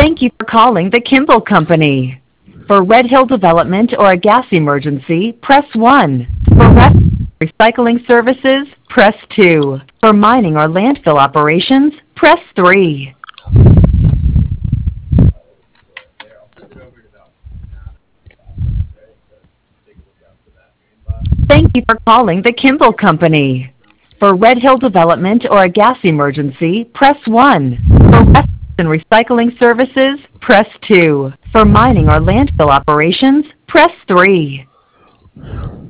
Thank you for calling the Kimball Company. For Red Hill Development or a gas emergency, press 1. For recycling services, press 2. For mining or landfill operations, press 3. Thank you for calling the Kimball Company. For Red Hill Development or a gas emergency, press 1. For refuse and recycling services, press 2. For mining or landfill operations, press 3.